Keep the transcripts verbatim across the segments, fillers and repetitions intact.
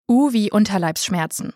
U wie Unterleibsschmerzen.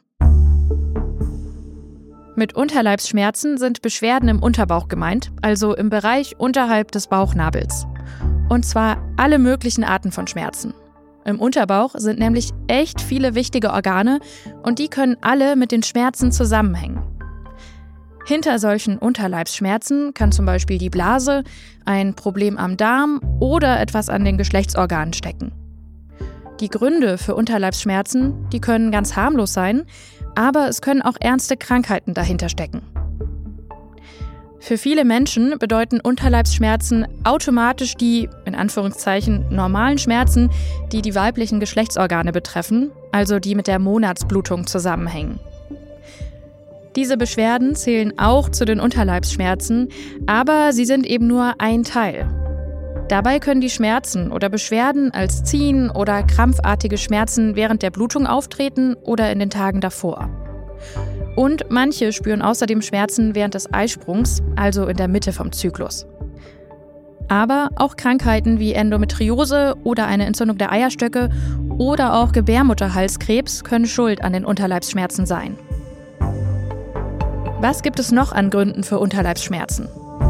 Mit Unterleibsschmerzen sind Beschwerden im Unterbauch gemeint, also im Bereich unterhalb des Bauchnabels. Und zwar alle möglichen Arten von Schmerzen. Im Unterbauch sind nämlich echt viele wichtige Organe und die können alle mit den Schmerzen zusammenhängen. Hinter solchen Unterleibsschmerzen kann zum Beispiel die Blase, ein Problem am Darm oder etwas an den Geschlechtsorganen stecken. Die Gründe für Unterleibsschmerzen, die können ganz harmlos sein, aber es können auch ernste Krankheiten dahinter stecken. Für viele Menschen bedeuten Unterleibsschmerzen automatisch die, in Anführungszeichen, normalen Schmerzen, die die weiblichen Geschlechtsorgane betreffen, also die mit der Monatsblutung zusammenhängen. Diese Beschwerden zählen auch zu den Unterleibsschmerzen, aber sie sind eben nur ein Teil. Dabei können die Schmerzen oder Beschwerden als Ziehen oder krampfartige Schmerzen während der Blutung auftreten oder in den Tagen davor. Und manche spüren außerdem Schmerzen während des Eisprungs, also in der Mitte vom Zyklus. Aber auch Krankheiten wie Endometriose oder eine Entzündung der Eierstöcke oder auch Gebärmutterhalskrebs können schuld an den Unterleibsschmerzen sein. Was gibt es noch an Gründen für Unterleibsschmerzen?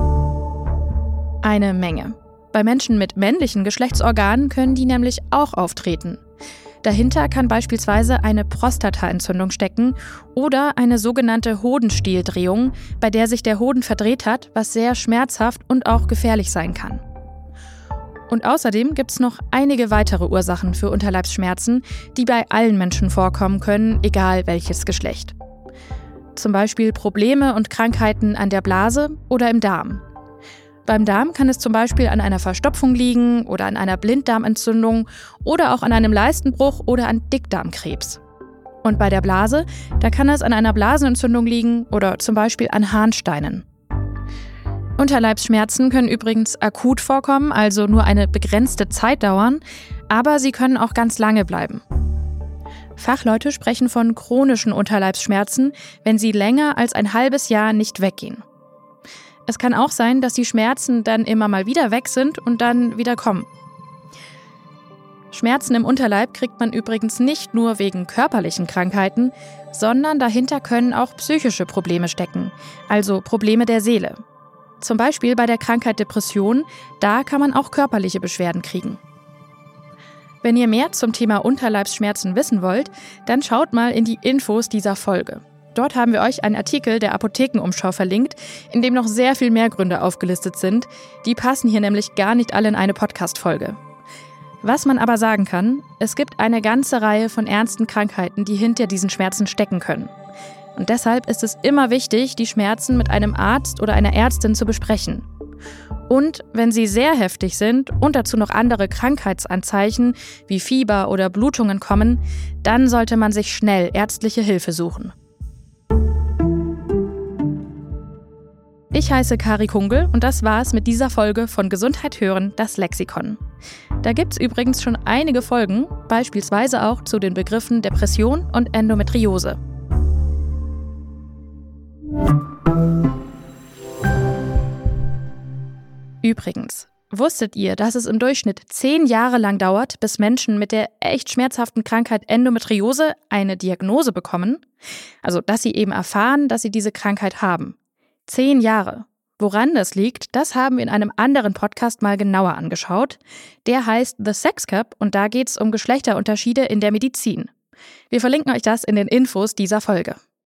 Eine Menge. Bei Menschen mit männlichen Geschlechtsorganen können die nämlich auch auftreten. Dahinter kann beispielsweise eine Prostataentzündung stecken oder eine sogenannte Hodenstieldrehung, bei der sich der Hoden verdreht hat, was sehr schmerzhaft und auch gefährlich sein kann. Und außerdem gibt es noch einige weitere Ursachen für Unterleibsschmerzen, die bei allen Menschen vorkommen können, egal welches Geschlecht. Zum Beispiel Probleme und Krankheiten an der Blase oder im Darm. Beim Darm kann es zum Beispiel an einer Verstopfung liegen oder an einer Blinddarmentzündung oder auch an einem Leistenbruch oder an Dickdarmkrebs. Und bei der Blase, da kann es an einer Blasenentzündung liegen oder zum Beispiel an Harnsteinen. Unterleibsschmerzen können übrigens akut vorkommen, also nur eine begrenzte Zeit dauern, aber sie können auch ganz lange bleiben. Fachleute sprechen von chronischen Unterleibsschmerzen, wenn sie länger als ein halbes Jahr nicht weggehen. Es kann auch sein, dass die Schmerzen dann immer mal wieder weg sind und dann wieder kommen. Schmerzen im Unterleib kriegt man übrigens nicht nur wegen körperlichen Krankheiten, sondern dahinter können auch psychische Probleme stecken, also Probleme der Seele. Zum Beispiel bei der Krankheit Depression, da kann man auch körperliche Beschwerden kriegen. Wenn ihr mehr zum Thema Unterleibsschmerzen wissen wollt, dann schaut mal in die Infos dieser Folge. Dort haben wir euch einen Artikel der Apothekenumschau verlinkt, in dem noch sehr viel mehr Gründe aufgelistet sind. Die passen hier nämlich gar nicht alle in eine Podcast-Folge. Was man aber sagen kann, es gibt eine ganze Reihe von ernsten Krankheiten, die hinter diesen Schmerzen stecken können. Und deshalb ist es immer wichtig, die Schmerzen mit einem Arzt oder einer Ärztin zu besprechen. Und wenn sie sehr heftig sind und dazu noch andere Krankheitsanzeichen wie Fieber oder Blutungen kommen, dann sollte man sich schnell ärztliche Hilfe suchen. Ich heiße Kari Kungel und das war's mit dieser Folge von Gesundheit hören, das Lexikon. Da gibt's übrigens schon einige Folgen, beispielsweise auch zu den Begriffen Depression und Endometriose. Übrigens, wusstet ihr, dass es im Durchschnitt zehn Jahre lang dauert, bis Menschen mit der echt schmerzhaften Krankheit Endometriose eine Diagnose bekommen? Also, dass sie eben erfahren, dass sie diese Krankheit haben. Zehn Jahre. Woran das liegt, das haben wir in einem anderen Podcast mal genauer angeschaut. Der heißt The Sex Cup und da geht's um Geschlechterunterschiede in der Medizin. Wir verlinken euch das in den Infos dieser Folge.